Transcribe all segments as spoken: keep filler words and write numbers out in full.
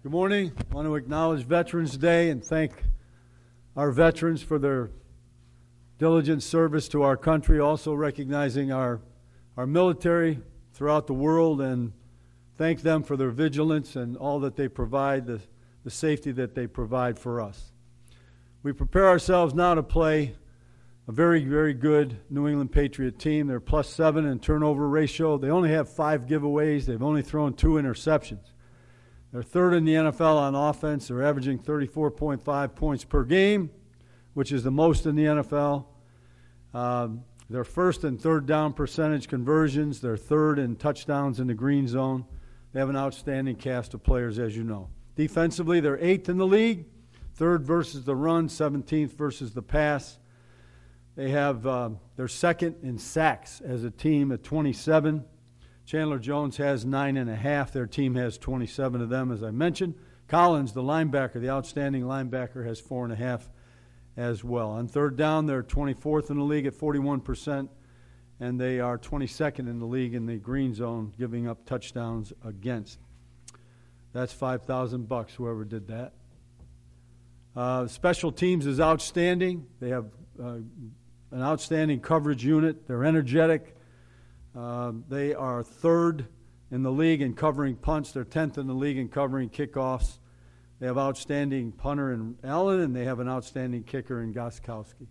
Good morning. I want to acknowledge Veterans Day and thank our veterans for their diligent service to our country, also recognizing our, our military throughout the world and thank them for their vigilance and all that they provide, the, the safety that they provide for us. We prepare ourselves now to play a very, very good New England Patriot team. They're plus seven in turnover ratio. They only have five giveaways. They've only thrown two interceptions. They're third in the N F L on offense. They're averaging thirty-four point five points per game, which is the most in the N F L. Um, they're first in third down percentage conversions. They're third in touchdowns in the green zone. They have an outstanding cast of players, as you know. Defensively, they're eighth in the league, third versus the run, seventeenth versus the pass. They have uh, they're second in sacks as a team at twenty-seven. Chandler Jones has nine and a half. Their team has twenty-seven of them, as I mentioned. Collins, the linebacker, the outstanding linebacker, has four and a half as well. On third down, they're twenty-fourth in the league at forty-one percent, and they are twenty-second in the league in the green zone, giving up touchdowns against. That's five thousand bucks, whoever did that. Uh, special teams is outstanding. They have uh, an outstanding coverage unit. They're energetic. Uh, they are third in the league in covering punts. They're tenth in the league in covering kickoffs. They have outstanding punter in Allen, and they have an outstanding kicker in Gostkowski.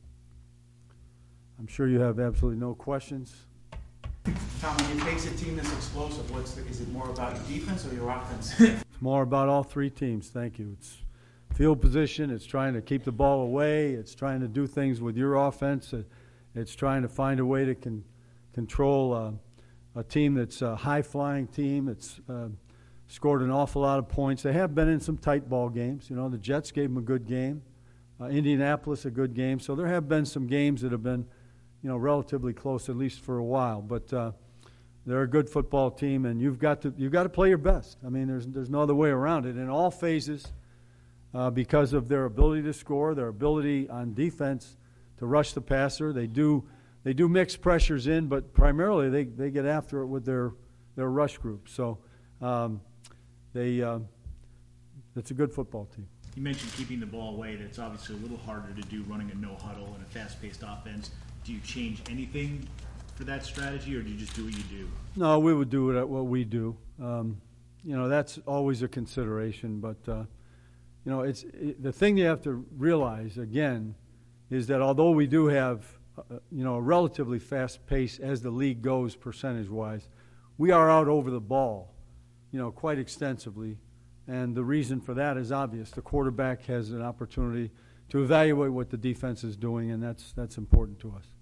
I'm sure you have absolutely no questions. Tom, when you face a team that's explosive, what's the, is it more about your defense or your offense? It's more about all three teams. Thank you. It's field position. It's trying to keep the ball away. It's trying to do things with your offense. It's trying to find a way to con- control uh, a team that's a high-flying team. It's uh, scored an awful lot of points. They have been in some tight ball games. You know, the Jets gave them a good game. Uh, Indianapolis, a good game. So there have been some games that have been, you know, relatively close, at least for a while. But uh, they're a good football team, and you've got to you've got to play your best. I mean, there's there's no other way around it in all phases, uh, because of their ability to score, their ability on defense to rush the passer. They do they do mix pressures in, but primarily they, they get after it with their their rush group. So um, they uh, it's a good football team. You mentioned keeping the ball away. That's obviously a little harder to do running a no-huddle and a fast-paced offense. Do you change anything for that strategy, or do you just do what you do? No, we would do it at what we do. Um, you know, that's always a consideration. But, uh, you know, it's it, the thing you have to realize, again, is that although we do have, uh, you know, a relatively fast pace as the league goes percentage-wise, we are out over the ball, you know, quite extensively. And the reason for that is obvious. The quarterback has an opportunity to evaluate what the defense is doing, and that's that's important to us.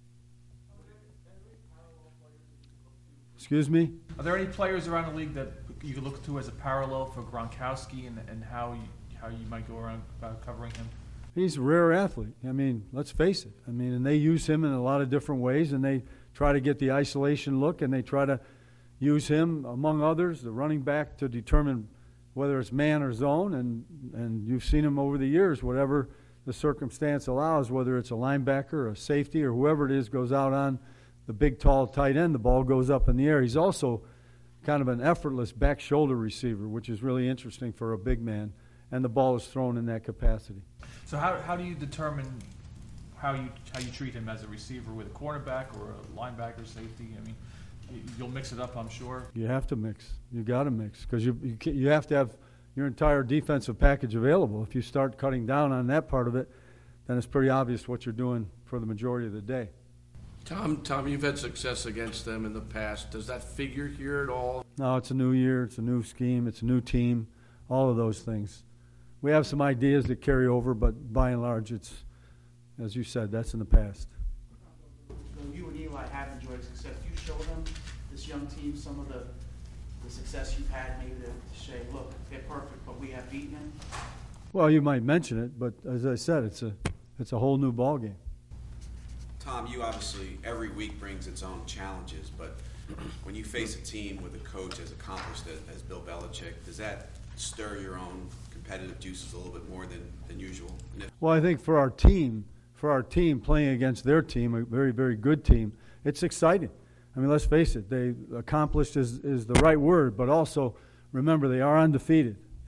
Excuse me? Are there any players around the league that you could look to as a parallel for Gronkowski and, and how you, how you might go around about covering him? He's a rare athlete. I mean, let's face it. I mean, and they use him in a lot of different ways, and they try to get the isolation look, and they try to use him, among others, the running back, to determine whether it's man or zone, and, and you've seen him over the years, whatever the circumstance allows, whether it's a linebacker or a safety or whoever it is goes out on the big, tall tight end, the ball goes up in the air. He's also kind of an effortless back shoulder receiver, which is really interesting for a big man, and the ball is thrown in that capacity. So how how do you determine how you how you treat him as a receiver with a cornerback or a linebacker, safety? I mean, you'll mix it up, I'm sure. You have to mix. You got to mix because you you, you have to have your entire defensive package available. If you start cutting down on that part of it, then it's pretty obvious what you're doing for the majority of the day. Tom, Tom, you've had success against them in the past. Does that figure here at all? No, it's a new year. It's a new scheme. It's a new team. All of those things. We have some ideas that carry over, but by and large, it's, as you said, that's in the past. So you and Eli have enjoyed success. Do you show them, this young team, some of the, the success you've had, maybe to say, look, they're perfect, but we have beaten them? Well, you might mention it, but as I said, it's a it's a whole new ball game. Tom, you obviously, every week brings its own challenges, but when you face a team with a coach as accomplished as Bill Belichick, does that stir your own competitive juices a little bit more than, than usual? If- well, I think for our team, for our team playing against their team, a very, very good team, it's exciting. I mean, let's face it, they accomplished is, is the right word, but also remember they are undefeated.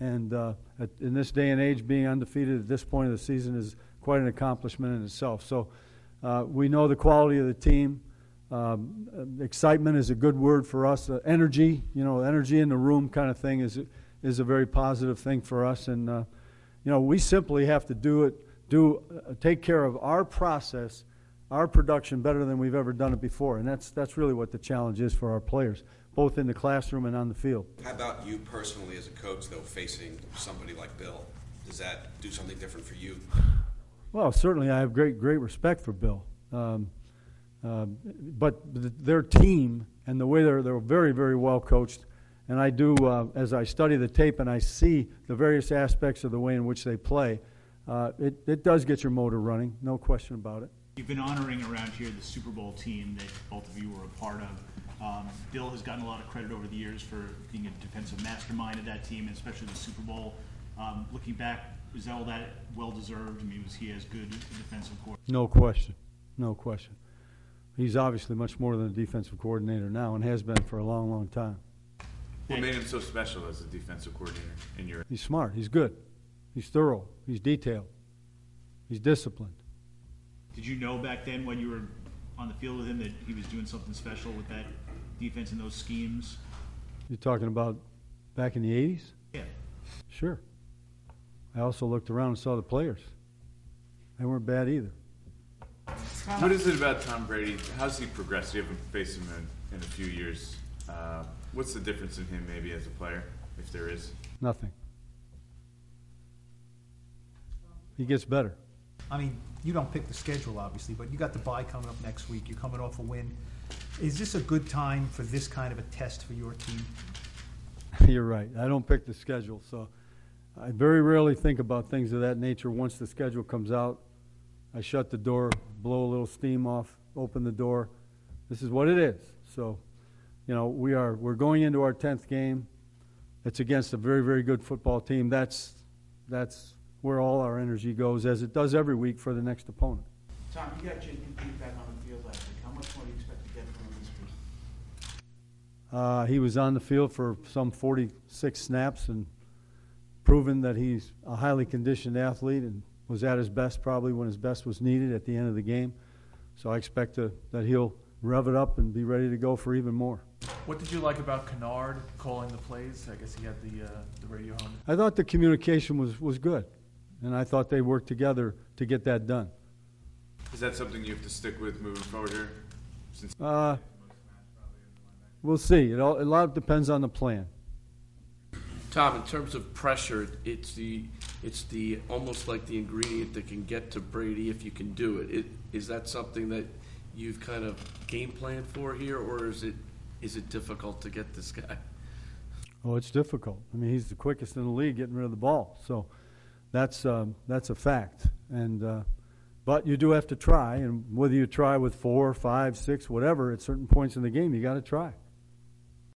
And uh, at, in this day and age, being undefeated at this point of the season is quite an accomplishment in itself. So uh, we know the quality of the team. Um, excitement is a good word for us. Uh, energy, you know, energy in the room kind of thing is is a very positive thing for us. And uh, you know, we simply have to do it, do uh, take care of our process, our production better than we've ever done it before. And that's that's really what the challenge is for our players, both in the classroom and on the field. How about you personally as a coach, though, facing somebody like Bill? Does that do something different for you? Well, certainly I have great great respect for Bill. Um, uh, but th- their team and the way they're, they're very, very well coached. And I do, uh, as I study the tape and I see the various aspects of the way in which they play, uh, it, it does get your motor running, no question about it. You've been honoring around here the Super Bowl team that both of you were a part of. Um, Bill has gotten a lot of credit over the years for being a defensive mastermind of that team, and especially the Super Bowl. Um, looking back, was all that well-deserved? I mean, was he as good a defensive coordinator? No question, no question. He's obviously much more than a defensive coordinator now and has been for a long, long time. What made him so special as a defensive coordinator in your? He's smart, he's good, he's thorough, he's detailed, he's disciplined. Did you know back then when you were on the field with him that he was doing something special with that defense and those schemes? You're talking about back in the eighties? Yeah. Sure. I also looked around and saw the players. They weren't bad either. What is it about Tom Brady? How's he progressed? You haven't faced him in, in a few years. Uh, what's the difference in him maybe as a player, if there is? Nothing. He gets better. I mean, you don't pick the schedule, obviously, but you got the bye coming up next week. You're coming off a win. Is this a good time for this kind of a test for your team? You're right. I don't pick the schedule, so I very rarely think about things of that nature. Once the schedule comes out, I shut the door, blow a little steam off, open the door. This is what it is. So, you know, we are we're going into our tenth game. It's against a very, very good football team. That's that's where all our energy goes, as it does every week for the next opponent. Tom, you got your new feedback on the field last week. How much more do you expect to get from him this week? Uh, he was on the field for some forty-six snaps and proven that he's a highly conditioned athlete and was at his best probably when his best was needed at the end of the game. So I expect to, that he'll rev it up and be ready to go for even more. What did you like about Kennard calling the plays? I guess he had the uh, the radio on. I thought the communication was, was good, and I thought they worked together to get that done. Is that something you have to stick with moving forward here? Since Uh, we'll see. It all, a lot depends on the plan. Tom, in terms of pressure, it's the it's the almost like the ingredient that can get to Brady if you can do it. it is that something that you've kind of game planned for here, or is it is it difficult to get this guy? Oh, it's difficult. I mean, he's the quickest in the league getting rid of the ball, so that's um, that's a fact. And uh, but you do have to try, and whether you try with four, five, six, whatever, at certain points in the game, you got to try.